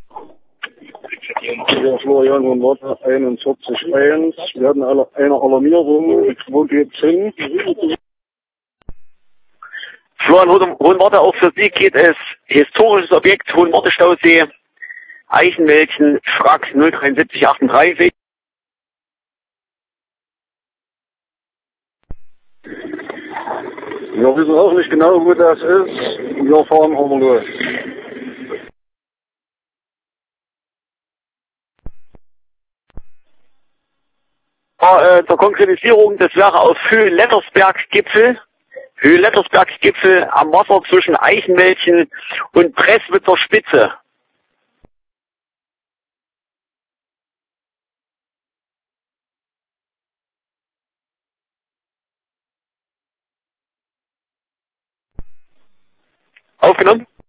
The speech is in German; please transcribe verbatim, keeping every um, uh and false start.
Hier Florian und Lotte einundvierzig eins. Wir hatten alle, eine Alarmierung. Wo geht's hin? Florian Hohenwarte, auch für Sie geht es historisches Objekt, Hohenwarte Stausee, Eichenwäldchen, Schrack null drei sieben achtunddreißig. Wir wissen auch nicht genau, wo das ist. Wir fahren aber los. Äh, zur Konkretisierung, das wäre auf Höhe-Lettersberg-Gipfel, Höhe-Lettersberg-Gipfel am Wasser zwischen Eichenwäldchen und Presswitzer Spitze. Aufgenommen?